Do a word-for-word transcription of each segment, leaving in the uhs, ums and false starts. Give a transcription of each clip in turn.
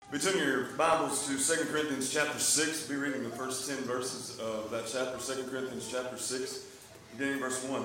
We turn your Bibles to Second Corinthians chapter six. We'll be reading the first ten verses of that chapter, Second Corinthians chapter six, beginning verse one.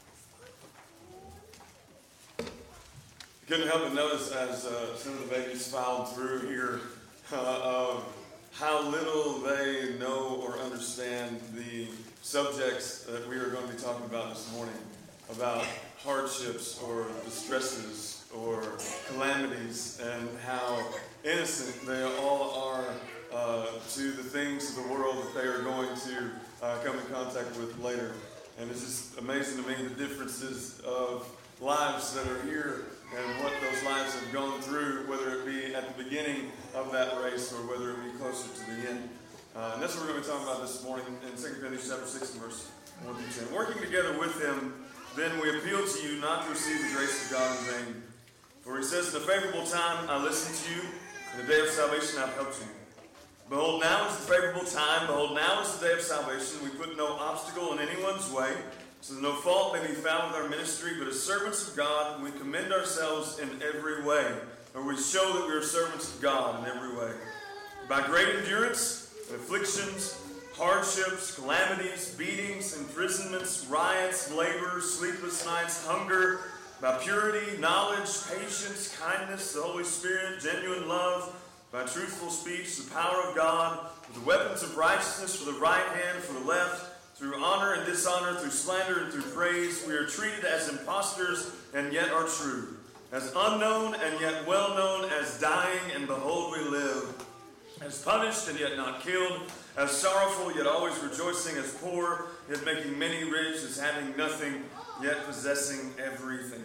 You couldn't help but notice as uh, some of the babies filed through here uh, of how little they know or understand the subjects that we are going to be talking about this morning, about hardships or distresses or calamities, and how innocent they all are uh, to the things of the world that they are going to uh, come in contact with later. And it's just amazing to me the differences of lives that are here and what those lives have gone through, whether it be at the beginning of that race or whether it be closer to the end. Uh, and that's what we're going to be talking about this morning in Second Corinthians chapter six and verse one through ten. Working together with him, then we appeal to you not to receive the grace of God in vain. For he says, in a favorable time I listened to you, in the day of salvation I've helped you. Behold, now is the favorable time. Behold, now is the day of salvation. We put no obstacle in anyone's way, so that no fault may be found with our ministry, but as servants of God, we commend ourselves in every way, or we show that we are servants of God in every way. By great endurance, afflictions, hardships, calamities, beatings, imprisonments, riots, labor, sleepless nights, hunger, by purity, knowledge, patience, kindness, the Holy Spirit, genuine love, by truthful speech, the power of God, with the weapons of righteousness for the right hand, for the left, through honor and dishonor, through slander and through praise, we are treated as impostors and yet are true, as unknown and yet well known, as dying and behold we live, as punished and yet not killed, as sorrowful yet always rejoicing, as poor yet making many rich, as having nothing yet possessing everything.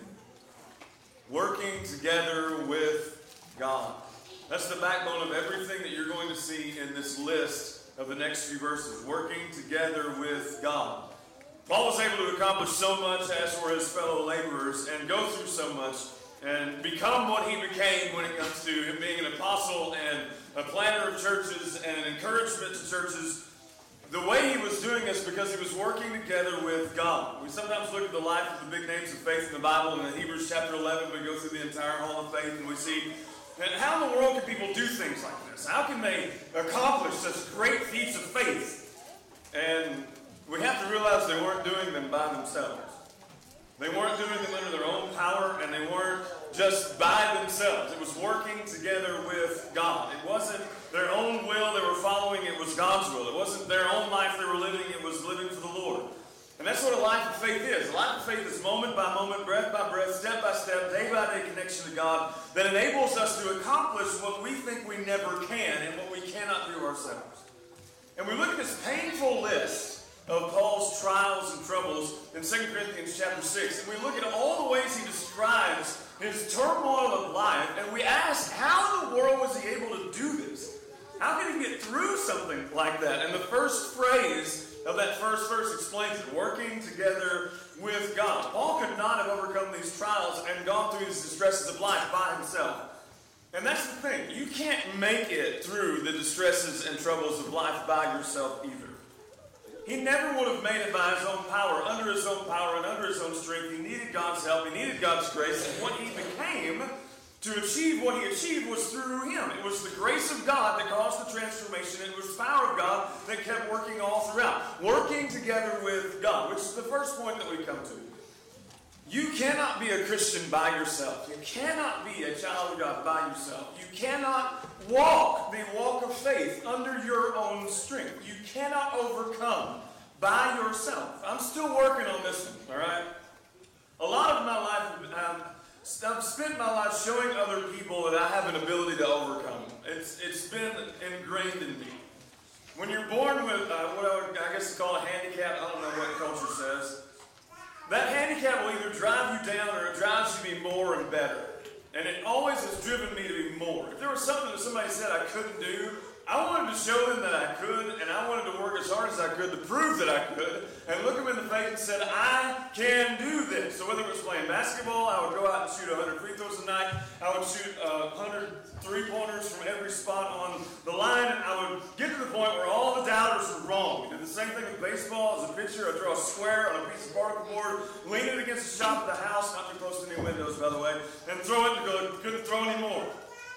Working together with God. That's the backbone of everything that you're going to see in this list of the next few verses. Working together with God. Paul was able to accomplish so much as were his fellow laborers and go through so much and become what he became when it comes to him being an apostle and a planter of churches and an encouragement to churches. The way he was doing this because he was working together with God. We sometimes look at the life of the big names of faith in the Bible, and in Hebrews chapter eleven we go through the entire Hall of Faith and we see, and how in the world can people do things like this? How can they accomplish such great feats of faith? And we have to realize they weren't doing them by themselves. They weren't doing them under their own power, and they weren't just by themselves. It was working together with God. It wasn't their own will they were following, it was God's will. It wasn't their own life they were living, it was living for the Lord. And that's what a life of faith is. A life of faith is moment by moment, breath by breath, step by step, day by day connection to God that enables us to accomplish what we think we never can and what we cannot do ourselves. And we look at this painful list of Paul's trials and troubles in Second Corinthians chapter six, and we look at all the ways he describes his turmoil of life, and we ask, how in the world was he able to do this? How can he get through something like that? And the first phrase of that first verse explains it, working together with God. Paul could not have overcome these trials and gone through these distresses of life by himself. And that's the thing, you can't make it through the distresses and troubles of life by yourself either. He never would have made it by his own power, under his own power and under his own strength. He needed God's help, he needed God's grace, and what he became to achieve what he achieved was through him. It was the grace of God that caused the transformation. It was the power of God that kept working all throughout. Working together with God, which is the first point that we come to. You cannot be a Christian by yourself. You cannot be a child of God by yourself. You cannot walk the walk of faith under your own strength. You cannot overcome by yourself. I'm still working on this one, all right? A lot of my life, um, I've spent my life showing other people that I have an ability to overcome. It's It's been ingrained in me. When you're born with uh, what I, would, I guess it's called a handicap, I don't know what culture says, that handicap will either drive you down or it drives you to be more and better. And it always has driven me to be more. If there was something that somebody said I couldn't do, I wanted to show them that I could, and I wanted to work as hard as I could to prove that I could, and look them in the face and said, I can do this. So whether it was playing basketball, I would go out and shoot one hundred free throws a night, I would shoot uh, one hundred three-pointers from every spot on the line, and I would get to the point where all the doubters were wrong. We did the same thing with baseball. As a pitcher, I'd draw a square on a piece of particle board, lean it against the shop of the house, not too close to any windows, by the way, and throw it and go, couldn't throw any more.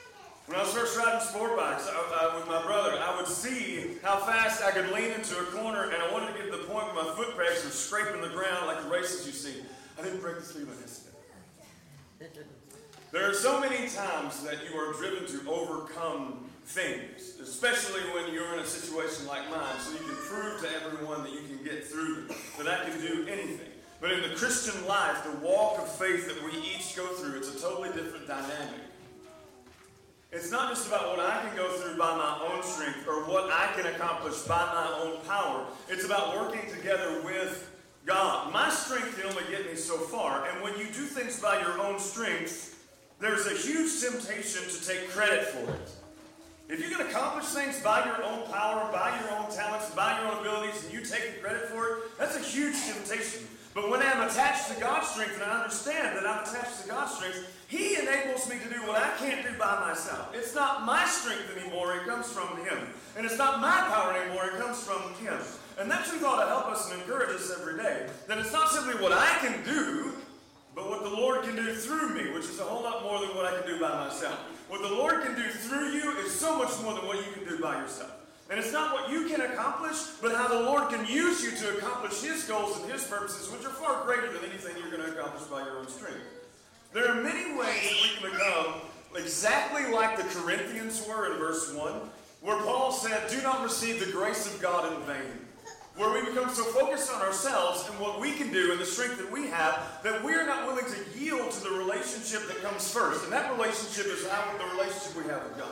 When I was first riding sport bikes I, I, with my brother, I would see how fast I could lean into a corner, and I wanted to get to the point where my foot pegs were scraping the ground like the races you see. I didn't break the speed limit yesterday. There are so many times that you are driven to overcome things, especially when you're in a situation like mine, so you can prove to everyone that you can get through them, that I can do anything. But in the Christian life, the walk of faith that we each go through, it's a totally different dynamic. It's not just about what I can go through by my own strength or what I can accomplish by my own power. It's about working together with God. My strength can only get me so far, and when you do things by your own strength, there's a huge temptation to take credit for it. If you can accomplish things by your own power, by your own talents, by your own abilities, and you take the credit for it, that's a huge temptation. But when I'm attached to God's strength, and I understand that I'm attached to God's strength, He enables me to do what I can't do by myself. It's not my strength anymore, it comes from Him. And it's not my power anymore, it comes from Him. And that truth ought to help us and encourage us every day. That it's not simply what I can do, but what the Lord can do through me, which is a whole lot more than what I can do by myself. What the Lord can do through you is so much more than what you can do by yourself. And it's not what you can accomplish, but how the Lord can use you to accomplish His goals and His purposes, which are far greater than anything you're going to accomplish by your own strength. There are many ways that we can become exactly like the Corinthians were in verse one, where Paul said, do not receive the grace of God in vain. Where we become so focused on ourselves and what we can do and the strength that we have, that we are not willing to yield to the relationship that comes first. And that relationship is how the relationship we have with God.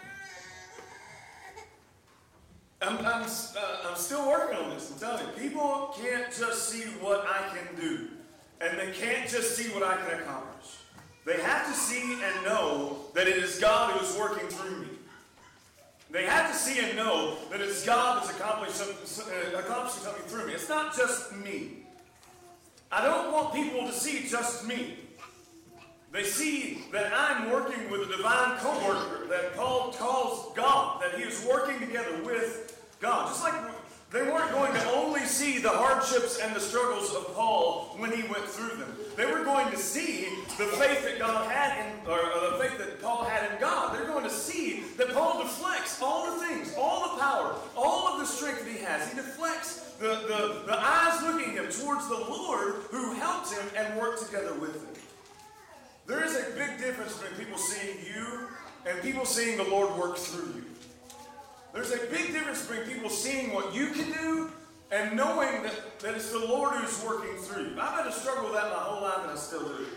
I'm, I'm, uh, I'm still working on this, I'm telling you. People can't just see what I can do. And they can't just see what I can accomplish. They have to see and know that it is God who is working through me. They have to see and know that it's God that's accomplishing something, accomplishing something through me. It's not just me. I don't want people to see just me. They see that I'm working with a divine co-worker that Paul calls God, that he is working together with God. Just like they weren't going to only see the hardships and the struggles of Paul when he went through them. They were going to see the faith that God had in, or the faith that Paul had in God. They're going to see that Paul deflects all the things, all the power, all of the strength that he has. He deflects the, the, the eyes looking him towards the Lord who helped him and worked together with him. There is a big difference between people seeing you and people seeing the Lord work through you. There's a big difference between people seeing what you can do and knowing that, that it's the Lord who's working through you. I've had to struggle with that my whole life, and I still do.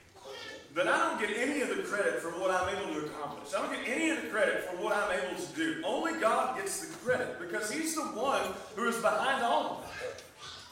That I don't get any of the credit for what I'm able to accomplish. I don't get any of the credit for what I'm able to do. Only God gets the credit, because He's the one who is behind all of it.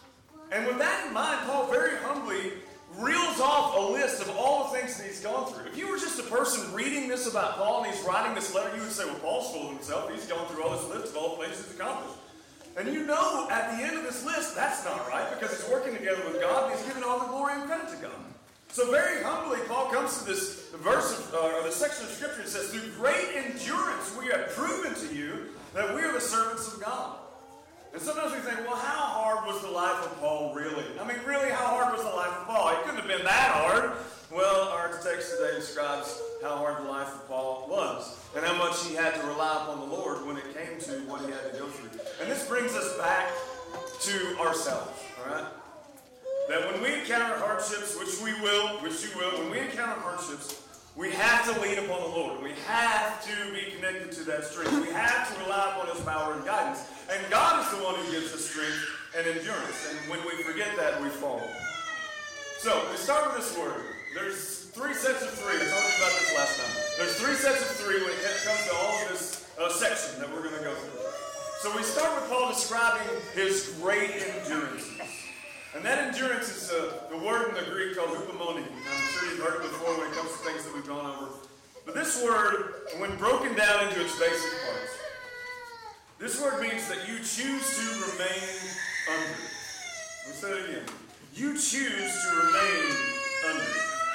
And with that in mind, Paul very humbly reels off a list of all the things that he's gone through. If you were just a person reading this about Paul and he's writing this letter, you would say, well, Paul's full of himself. He's gone through all this list of all the things he's accomplished. And you know at the end of this list, that's not right, because he's working together with God and he's giving all the glory and credit to God. So very humbly, Paul comes to this verse, of, uh, or this section of Scripture that says, through great endurance we have proven to you that we are the servants of God. And sometimes we think, well, how hard was the life of Paul really? I mean, really, how hard was the life of Paul? It couldn't have been that hard. Well, our text today describes how hard the life of Paul was and how much he had to rely upon the Lord when it came to what he had to go through. And this brings us back to ourselves, all right? That when we encounter hardships, which we will, which you will, when we encounter hardships, we have to lean upon the Lord. We have to be connected to that strength. We have to rely upon His power and guidance. And God is the one who gives us strength and endurance. And when we forget that, we fall. So, we start with this word. There's three sets of three. I talked about this last time. There's three sets of three when it comes to all of this uh, section that we're going to go through. So we start with Paul describing his great endurance. And that endurance is uh, the word in the Greek called hupomone. I'm sure you've heard it before when it comes to things that we've gone over. But this word, when broken down into its basic parts, this word means that you choose to remain under. Let me say it again. You choose to remain under.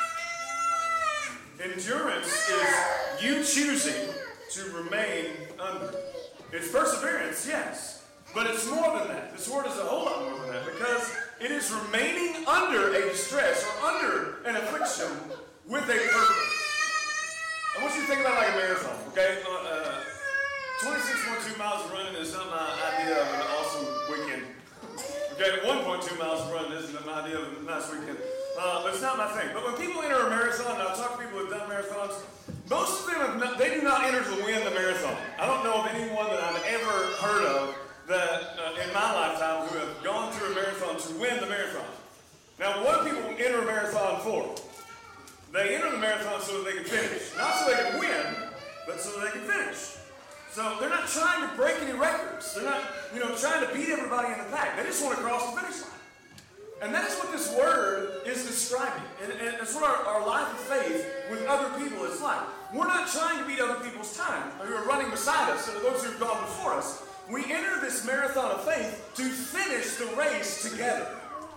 Endurance is you choosing to remain under. It's perseverance, yes. But it's more than that. This word is a whole lot more than that, because it is remaining under a distress or under an affliction with a purpose. I want you to think about it like a marathon, okay? Uh, twenty-six point two miles of running is not my idea of an awesome weekend. Okay, one point two miles of running isn't my idea of a nice weekend. Uh, but it's not my thing. But when people enter a marathon, and I've talked to people who have done marathons, most of them, have not, they do not enter to win the marathon. I don't know of anyone that I've ever heard of that uh, in my lifetime who have gone through a marathon to win the marathon. Now, what do people enter a marathon for? They enter the marathon so that they can finish. Not so they can win, but so that they can finish. So they're not trying to break any records. They're not, you know, trying to beat everybody in the pack. They just want to cross the finish line. And that is what this word is describing. And, and it's what our, our life of faith with other people is like. We're not trying to beat other people's time who are running beside us, or those who have gone before us. We enter this marathon of faith to finish the race together.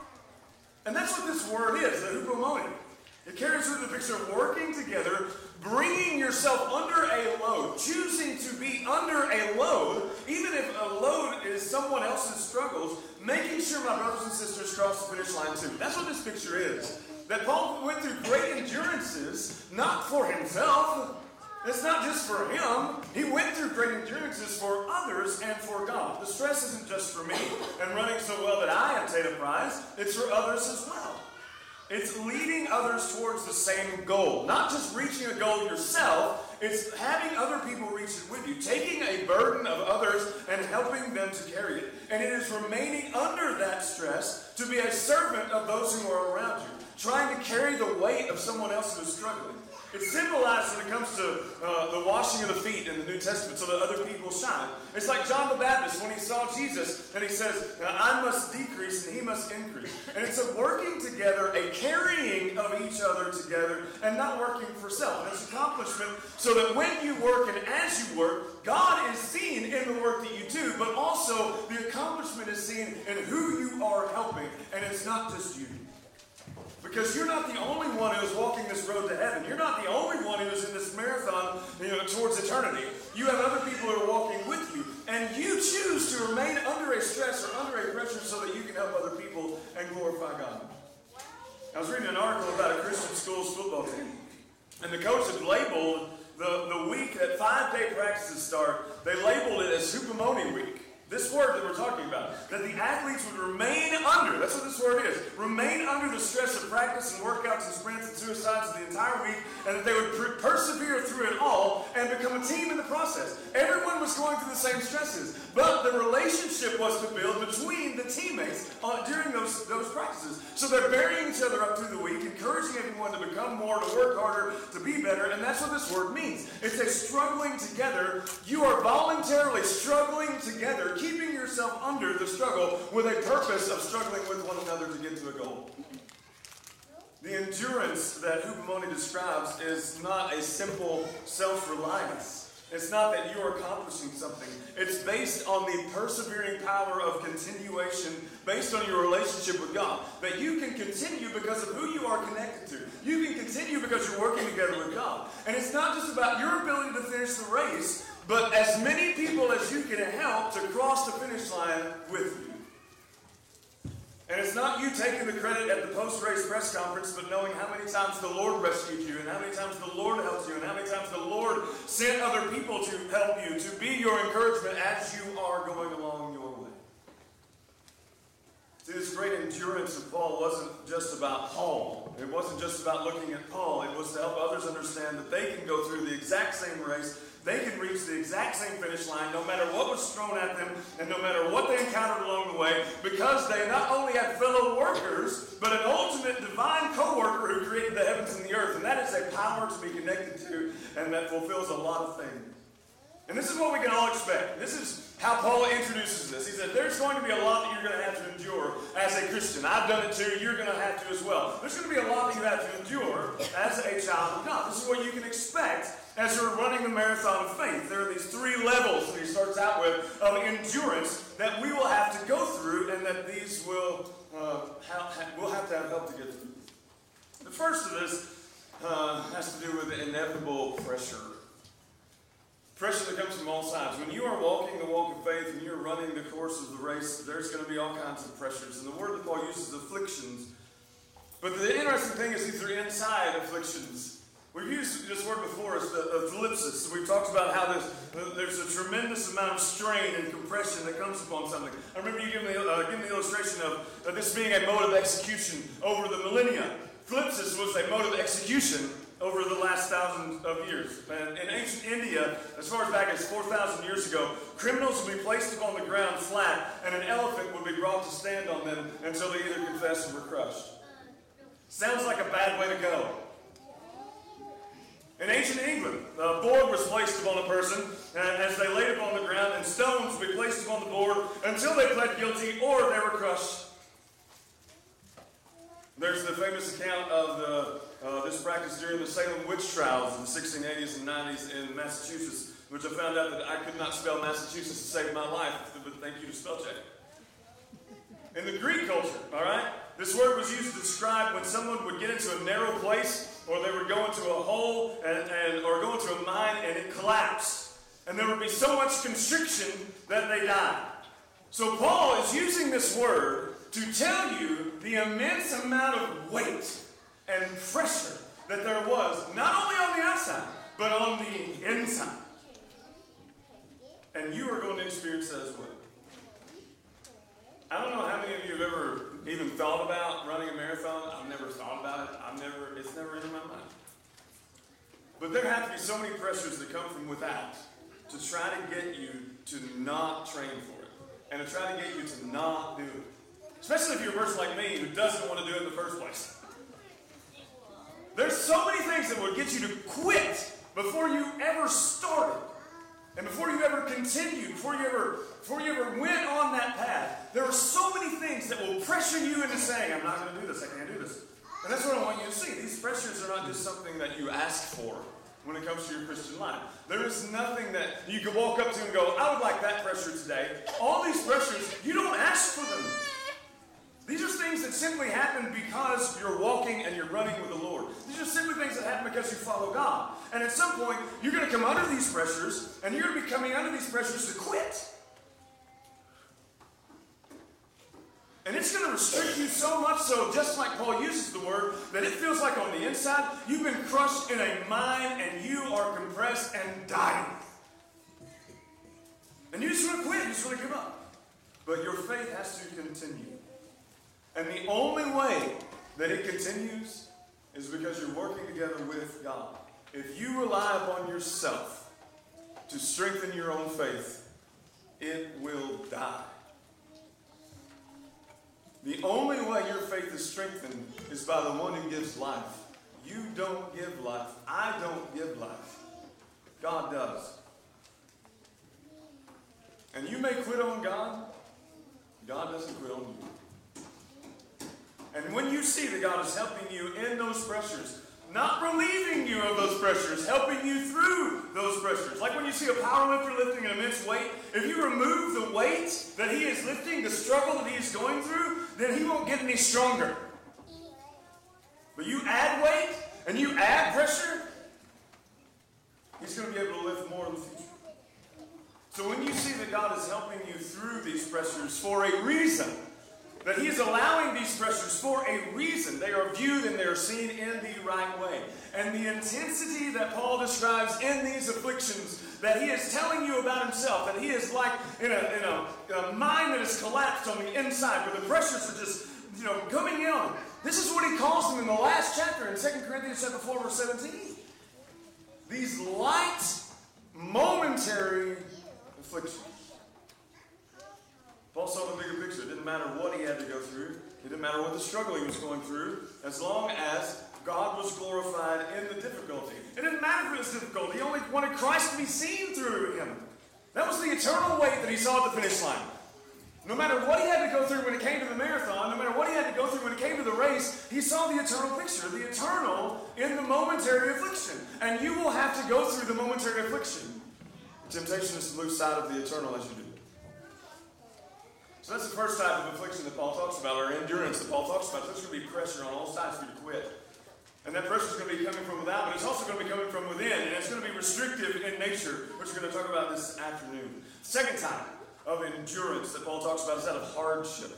And that's what this word is, the hupomone. It carries with the picture of working together, bringing yourself under a load, choosing to be under a load, even if a load is someone else's struggles, making sure my brothers and sisters cross the finish line too. That's what this picture is. That Paul went through great endurances, not for himself. It's not just for him. He went through great endurances for others and for God. The stress isn't just for me and running so well that I obtain a prize. It's for others as well. It's leading others towards the same goal. Not just reaching a goal yourself, it's having other people reach it with you. Taking a burden of others and helping them to carry it. And it is remaining under that stress to be a servant of those who are around you. Trying to carry the weight of someone else who is struggling. It's symbolized when it comes to uh, the washing of the feet in the New Testament so that other people shine. It's like John the Baptist when he saw Jesus and he says, I must decrease and he must increase. And it's a working together, a carrying of each other together and not working for self. And it's accomplishment so that when you work and as you work, God is seen in the work that you do, but also the accomplishment is seen in who you are helping. And it's not just you. Because you're not the only one who is walking this road to heaven. You're not the only one who is in this marathon, you know, towards eternity. You have other people who are walking with you. And you choose to remain under a stress or under a pressure so that you can help other people and glorify God. I was reading an article about a Christian school's football team. And the coach had labeled the, the week that five-day practices start, they labeled it as Hupomone Week. This word that we're talking about, that the athletes would remain under, that's what this word is, remain under the stress of practice and workouts and sprints and suicides the entire week, and that they would per- persevere through it all and become a team in the process. Everyone was going through the same stresses, but the relationship was to build between the teammates uh, during those, those practices. So they're bearing each other up through the week, encouraging everyone to become more, to work harder, to be better, and that's what this word means. It's a struggling together. You are voluntarily struggling together, keeping yourself under the struggle with a purpose of struggling with one another to get to a goal. The endurance that Hupomone describes is not a simple self-reliance. It's not that you are accomplishing something. It's based on the persevering power of continuation, based on your relationship with God. That you can continue because of who you are connected to. You can continue because you're working together with God. And it's not just about your ability to finish the race, but as many people as you can help to cross the finish line with you. And it's not you taking the credit at the post-race press conference, but knowing how many times the Lord rescued you, and how many times the Lord helped you, and how many times the Lord sent other people to help you, to be your encouragement as you are going along your way. See, this great endurance of Paul wasn't just about Paul. It wasn't just about looking at Paul. It was to help others understand that they can go through the exact same race. They can reach the exact same finish line no matter what was thrown at them and no matter what they encountered along the way, because they not only had fellow workers, but an ultimate divine co-worker who created the heavens and the earth. And that is a power to be connected to, and that fulfills a lot of things. And this is what we can all expect. This is how Paul introduces this. He said, there's going to be a lot that you're going to have to endure as a Christian. I've done it too. You're going to have to as well. There's going to be a lot that you have to endure as a child of God. This is what you can expect as you're running the marathon of faith. There are these three levels that he starts out with of endurance that we will have to go through, and that these will uh, ha- ha- we'll have to have help to get through. The first of this uh, has to do with inevitable pressure. Pressure that comes from all sides. When you are walking the walk of faith and you're running the course of the race, there's going to be all kinds of pressures. And the word that Paul uses is afflictions. But the interesting thing is these are inside afflictions. We've used this word before, it's the, the thlipsis. We've talked about how there's, uh, there's a tremendous amount of strain and compression that comes upon something. I remember you giving the, uh, giving the illustration of uh, this being a mode of execution over the millennia. Thlipsis was a mode of execution over the last thousand of years. And in ancient India, as far as back as four thousand years ago, criminals would be placed upon the ground flat, and an elephant would be brought to stand on them until they either confessed or were crushed. Sounds like a bad way to go. In ancient England, a board was placed upon a person and as they laid upon the ground, and stones would be placed upon the board until they pled guilty or they were crushed. There's the famous account of the, uh, this practice during the Salem witch trials in the sixteen eighties and nineties in Massachusetts, which I found out that I could not spell Massachusetts to save my life, but thank you to spell check. In the Greek culture, all right, this word was used to describe when someone would get into a narrow place, or they would go into a hole, and, and or go into a mine, and it collapsed. And there would be so much constriction that they died. So Paul is using this word to tell you the immense amount of weight and pressure that there was, not only on the outside, but on the inside. And you are going to experience that as well. I don't know how many of you have ever even thought about running a marathon. I've never thought about it. I've never, it's never entered my mind. But there have to be so many pressures that come from without to try to get you to not train for it. And to try to get you to not do it. Especially if you're a person like me who doesn't want to do it in the first place. There's so many things that would get you to quit before you ever started. And before you ever continued, before you ever, before you ever went on that path, there are so many things that will pressure you into saying, I'm not going to do this, I can't do this. And that's what I want you to see. These pressures are not just something that you ask for when it comes to your Christian life. There is nothing that you can walk up to and go, I would like that pressure today. All these pressures, you don't ask for them. These are things that simply happen because you're walking and you're running with the Lord. These are simply things that happen because you follow God. And at some point, you're going to come under these pressures, and you're going to be coming under these pressures to quit. And it's going to restrict you so much so, just like Paul uses the word, that it feels like on the inside, you've been crushed in a mine, and you are compressed and dying. And you just want to quit, you just want to give up. But your faith has to continue. And the only way that it continues is because you're working together with God. If you rely upon yourself to strengthen your own faith, it will die. The only way your faith is strengthened is by the one who gives life. You don't give life. I don't give life. God does. And you may quit on God. God doesn't quit on you. And when you see that God is helping you in those pressures, not relieving you of those pressures, helping you through those pressures. Like when you see a powerlifter lifting an immense weight, if you remove the weight that he is lifting, the struggle that he is going through, then he won't get any stronger. But you add weight and you add pressure, he's going to be able to lift more in the future. So when you see that God is helping you through these pressures for a reason, that he is allowing these pressures for a reason. They are viewed and they are seen in the right way. And the intensity that Paul describes in these afflictions, that he is telling you about himself, that he is like in a, in a, in a mind that is collapsed on the inside, where the pressures are just, you know, coming in on him. This is what he calls them in the last chapter in Second Corinthians chapter four, verse seventeen. These light, momentary afflictions. Paul saw the bigger picture. It didn't matter what he had to go through. It didn't matter what the struggle he was going through, as long as God was glorified in the difficulty. It didn't matter if it was difficult. He only wanted Christ to be seen through him. That was the eternal weight that he saw at the finish line. No matter what he had to go through when it came to the marathon, no matter what he had to go through when it came to the race, he saw the eternal picture, the eternal in the momentary affliction. And you will have to go through the momentary affliction. The temptation is to lose sight of the eternal as you do. So that's the first type of affliction that Paul talks about, or endurance that Paul talks about. There's going to be pressure on all sides for you to quit. And that pressure is going to be coming from without, but it's also going to be coming from within. And it's going to be restrictive in nature, which we're going to talk about this afternoon. Second type of endurance that Paul talks about is that of hardship.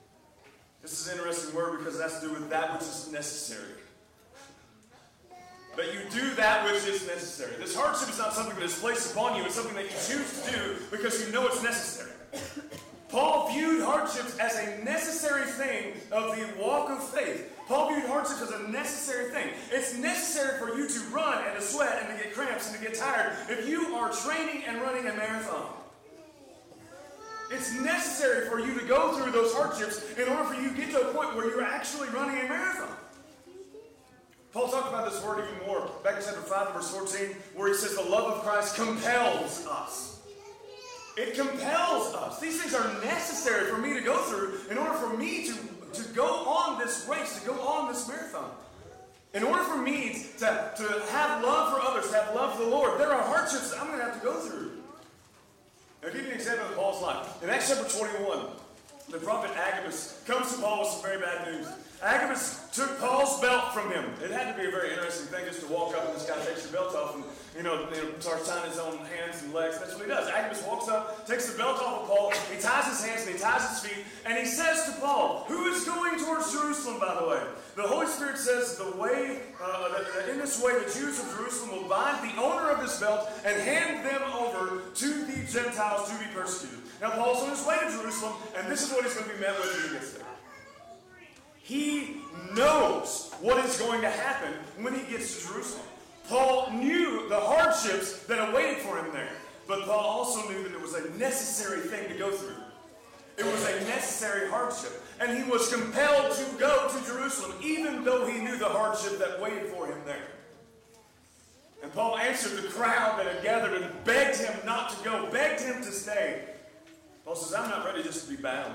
This is an interesting word because it has to do with that which is necessary. that you do that which is necessary. This hardship is not something that is placed upon you. It's something that you choose to do because you know it's necessary. Paul viewed hardships as a necessary thing of the walk of faith. Paul viewed hardships as a necessary thing. It's necessary for you to run and to sweat and to get cramps and to get tired if you are training and running a marathon. It's necessary for you to go through those hardships in order for you to get to a point where you're actually running a marathon. Paul talked about this word even more back in chapter five, verse fourteen, where he says the love of Christ compels us. It compels us. These things are necessary for me to go through in order for me to, to go on this race, to go on this marathon. In order for me to, to have love for others, to have love for the Lord, there are hardships that I'm going to have to go through. I'll give you an example of Paul's life. In Acts chapter twenty-one, the prophet Agabus comes to Paul with some very bad news. Agabus took Paul's belt from him. It had to be a very interesting thing just to walk up and this guy takes your belt off and, you know, you know starts tying his own hands and legs. That's what he does. Agabus walks up, takes the belt off of Paul, he ties his hands and he ties his feet, and he says to Paul, who is going towards Jerusalem, by the way? The Holy Spirit says the way, uh, that, that in this way the Jews of Jerusalem will bind the owner of this belt and hand them over to the Gentiles to be persecuted. Now Paul's on his way to Jerusalem, and this is what he's going to be met with when he gets there. He knows what is going to happen when he gets to Jerusalem. Paul knew the hardships that awaited for him there, but Paul also knew that it was a necessary thing to go through. It was a necessary hardship, and he was compelled to go to Jerusalem, even though he knew the hardship that waited for him there. And Paul answered the crowd that had gathered and begged him not to go, begged him to stay. Paul says, I'm not ready just to be bound.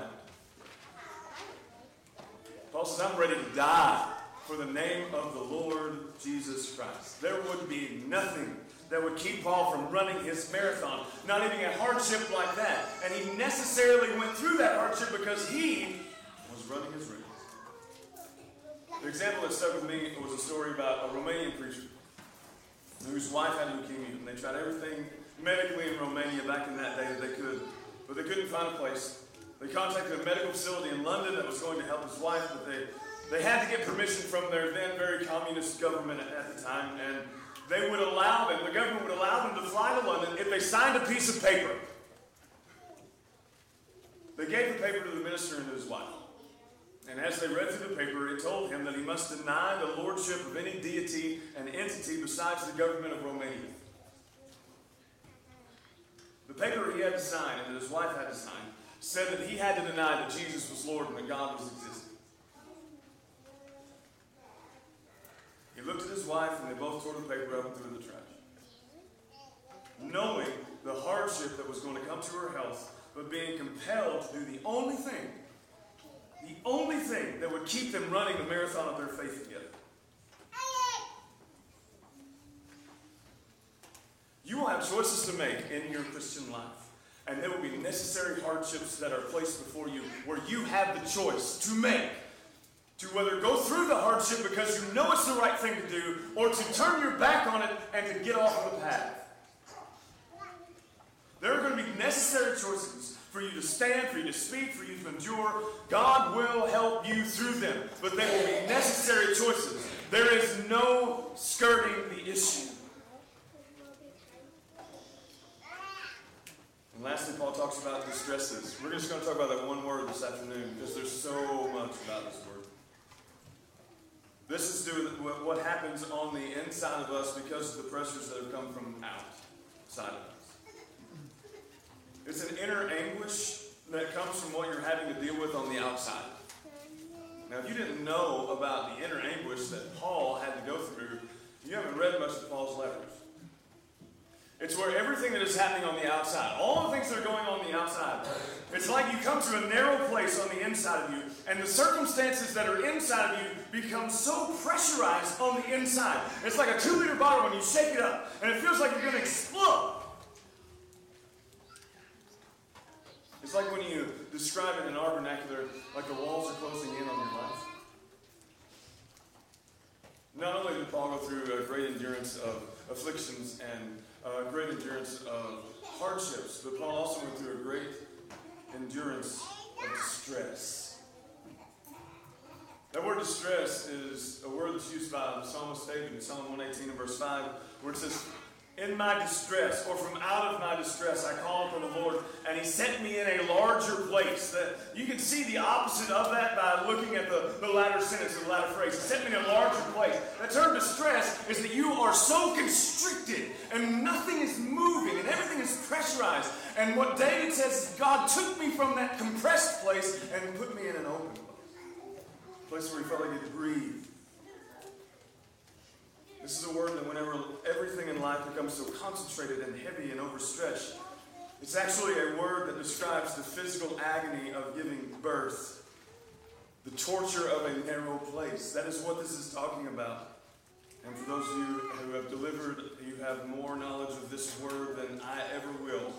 Paul says, I'm ready to die for the name of the Lord Jesus Christ. There would be nothing that would keep Paul from running his marathon, not even a hardship like that. And he necessarily went through that hardship because he was running his race. The example that stuck with me was a story about a Romanian preacher whose wife had leukemia, and they tried everything medically in Romania back in that day that they could, but they couldn't find a place. They contacted a medical facility in London that was going to help his wife, but they, they had to get permission from their then very communist government at, at the time, and they would allow them, the government would allow them to fly to London if they signed a piece of paper. They gave the paper to the minister and to his wife. And as they read through the paper, it told him that he must deny the lordship of any deity and entity besides the government of Romania. The paper he had to sign and that his wife had to sign said that he had to deny that Jesus was Lord and that God was existing. He looked at his wife and they both tore the paper up and threw it in the trash. Knowing the hardship that was going to come to her health, but being compelled to do the only thing, the only thing that would keep them running the marathon of their faith together. You will have choices to make in your Christian life. And there will be necessary hardships that are placed before you where you have the choice to make. To whether go through the hardship because you know it's the right thing to do, or to turn your back on it and to get off of the path. There are going to be necessary choices for you to stand, for you to speak, for you to endure. God will help you through them, but they will be necessary choices. There is no skirting the issue. And lastly, Paul talks about distresses. We're just going to talk about that one word this afternoon because there's so much about this word. This is to do with what happens on the inside of us because of the pressures that have come from outside of us. It's an inner anguish that comes from what you're having to deal with on the outside. Now, if you didn't know about the inner anguish that Paul had to go through, you haven't read much of Paul's letters. It's where everything that is happening on the outside, all the things that are going on the outside, it's like you come to a narrow place on the inside of you, and the circumstances that are inside of you become so pressurized on the inside. It's like a two-liter bottle when you shake it up, and it feels like you're going to explode. It's like when you describe it in our vernacular, like the walls are closing in on your life. Not only did Paul go through a great endurance of afflictions and a great endurance of hardships, but Paul also went through a great endurance of distress. That word distress is a word that's used by the psalmist David in Psalm one eighteen and verse five, where it says, in my distress, or from out of my distress, I called upon the Lord, and he set me in a larger place. That you can see the opposite of that by looking at the, the latter sentence, the latter phrase. He set me in a larger place. The term distress is that you are so constricted, and nothing is moving, and everything is pressurized. And what David says is, God took me from that compressed place and put me in an open place. A place where he felt like he could breathe. This is a word that whenever everything in life becomes so concentrated and heavy and overstretched, it's actually a word that describes the physical agony of giving birth, the torture of a narrow place. That is what this is talking about. And for those of you who have delivered, you have more knowledge of this word than I ever will.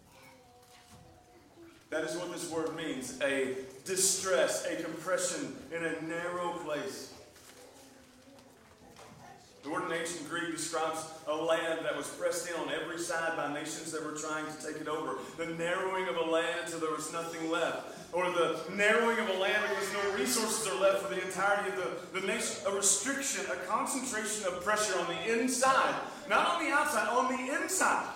That is what this word means, a distress, a compression in a narrow place. The word in ancient Greek describes a land that was pressed in on every side by nations that were trying to take it over. The narrowing of a land until there was nothing left. Or the narrowing of a land because no resources are left for the entirety of the, the nation. A restriction, a concentration of pressure on the inside. Not on the outside, on the inside.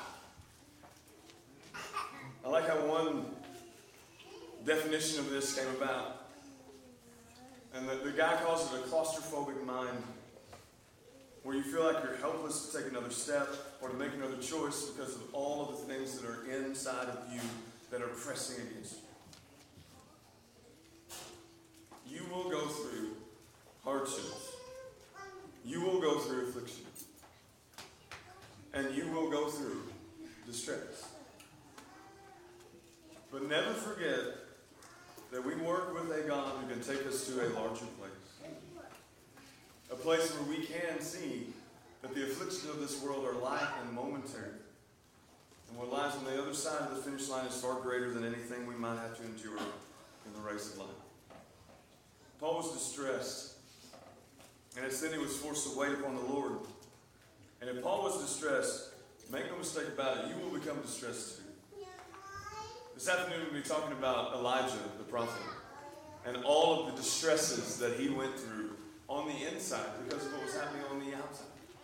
I like how one definition of this came about. And the, the guy calls it a claustrophobic mind. Where you feel like you're helpless to take another step or to make another choice because of all of the things that are inside of you that are pressing against you. You will go through hardships. You will go through affliction. And you will go through distress. But never forget that we work with a God who can take us to a larger place. A place where we can see that the afflictions of this world are light and momentary. And what lies on the other side of the finish line is far greater than anything we might have to endure in the race of life. Paul was distressed. And it's then he was forced to wait upon the Lord. And if Paul was distressed, make no mistake about it, you will become distressed too. This afternoon we'll be talking about Elijah, the prophet, and all of the distresses that he went through on the inside because of what was happening on the outside.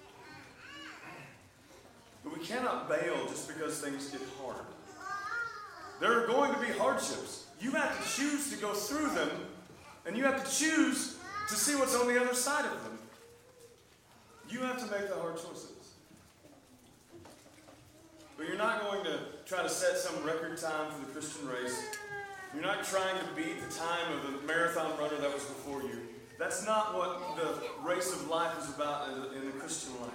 But we cannot bail just because things get hard. There are going to be hardships. You have to choose to go through them, and you have to choose to see what's on the other side of them. You have to make the hard choices. But you're not going to try to set some record time for the Christian race. You're not trying to beat the time of the marathon runner that was before you. That's not what the race of life is about in the Christian life.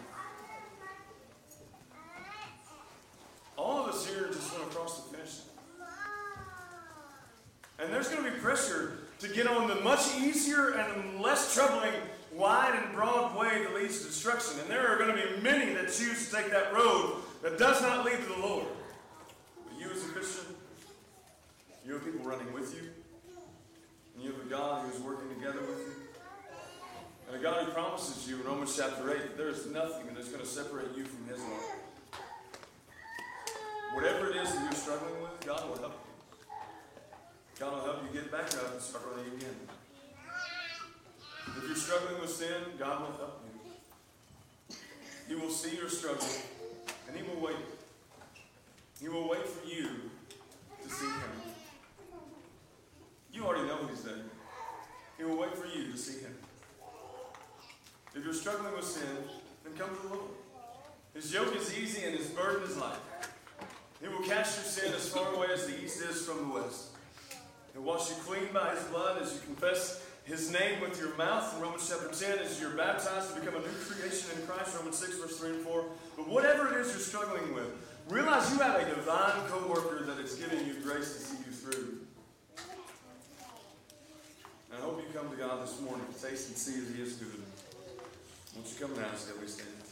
All of us here just want to cross the finish line. And there's going to be pressure to get on the much easier and less troubling wide and broad way that leads to destruction. And there are going to be many that choose to take that road that does not lead to the Lord. But you as a Christian, you have people running with you. And you have a God who is working together with you. And a God who promises you in Romans chapter eight that there is nothing that is going to separate you from His love. Whatever it is that you're struggling with, God will help you. God will help you get back up and start running again. If you're struggling with sin, God will help you. He will see your struggle, and He will wait. He will wait for you to see Him. You already know He's there. He will wait for you to see Him. If you're struggling with sin, then come to the Lord. His yoke is easy and His burden is light. He will cast your sin as far away as the east is from the west. He'll wash you clean by His blood as you confess His name with your mouth in Romans chapter ten, as you're baptized to become a new creation in Christ, Romans six, verse three and four. But whatever it is you're struggling with, realize you have a divine co-worker that is giving you grace to see you through. And I hope you come to God this morning to taste and see that He is good. Won't you come now, shall we stand?